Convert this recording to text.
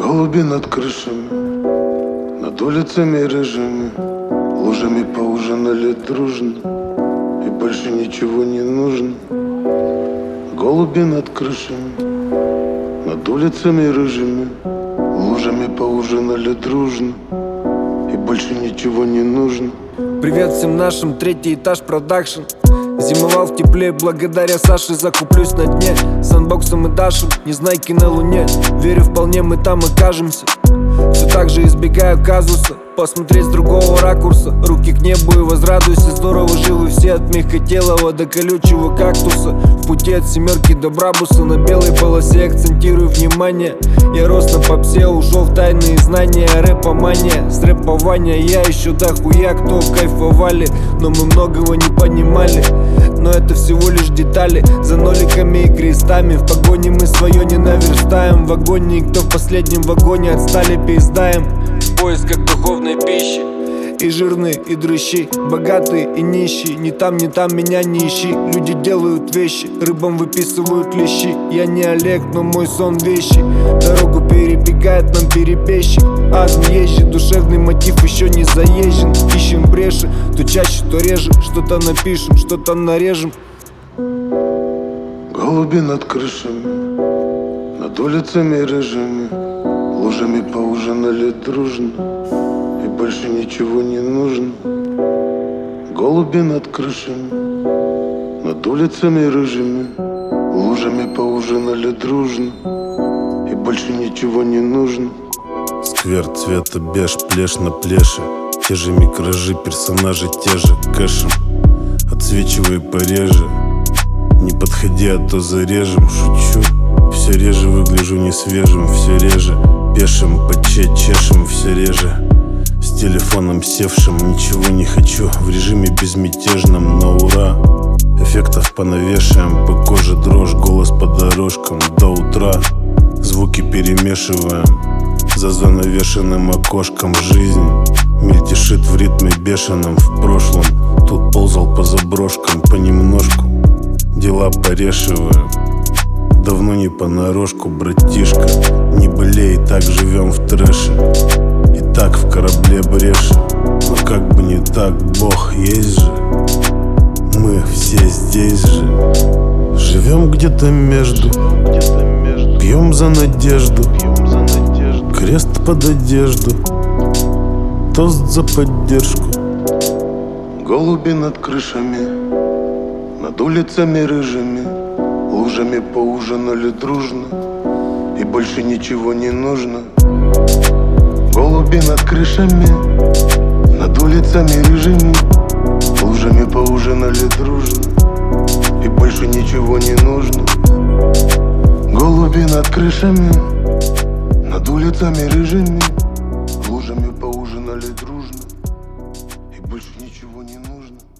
Голуби над крышами, над улицами рыжими, лужами поужинали дружно, и больше ничего не нужно. Голуби над крышами, над улицами рыжими, лужами поужинали дружно, и больше ничего не нужно. Привет всем нашим, третий этаж продакшн. Зимовал в тепле, благодаря Саше закуплюсь на дне. С анбоксом и дашем, незнайки на луне. Верю, вполне мы там окажемся. Все так же избегаю казуса, посмотреть с другого ракурса. Руки к небу и возрадуйся. Здорово живы все, от мягкотелого до колючего кактуса. В пути от семерки до Брабуса, на белой полосе акцентирую внимание. Я рос на попсе, ушел в тайные знания. Рэпомания, с рэпования я еще дохуя кто кайфовали. Но мы многого не понимали, но это всего лишь детали. За ноликами и крестами в погоне мы свое не наверстаем. В агонии, кто в последнем вагоне, отстали пересдаем. В поисках духовной пищи. И жирные, и дрыщи, богатые и нищие. Ни там, меня не ищи. Люди делают вещи, рыбам выписывают лещи. Я не Олег, но мой сон вещи. Дорогу перебегает нам перебежчик. Азм езжит, душевный мотив еще не заезжен. Ищем бреши, то чаще, то реже. Что-то напишем, что-то нарежем. Голуби над крышами, над улицами рыжими, лужами поужинали дружно, и больше ничего не нужно. Голуби над крышами, над улицами рыжими, лужами поужинали дружно, и больше ничего не нужно. Сквер цвета беж, плешь на плеше, те же микражи, персонажи те же, кэшем. Отсвечивай пореже, не подходи, а то зарежем. Шучу, все реже выгляжу не свежим, все реже пешим, по чешем, все реже. С телефоном севшим, ничего не хочу, в режиме безмятежном, на ура. Эффектов понавешаем, по коже дрожь, голос по дорожкам до утра. Звуки перемешиваем, за занавешенным окошком жизнь мельтешит в ритме бешеном. В прошлом тут ползал по заброшкам понемножку, дела порешиваем. Давно не понарошку, братишка, не болей, так живем в трэше. И так в корабле брешем, но как бы не так, Бог есть же. Мы все здесь же, живем где-то между, пьем за надежду, крест под одежду, тост за поддержку. Голуби над крышами, над улицами рыжими, лужами поужинали дружно, и больше ничего не нужно. Голуби над крышами, над улицами рыжими, лужами поужинали дружно, и больше ничего не нужно. Голуби над крышами, над улицами рыжими, лужами поужинали дружно, и больше ничего не нужно.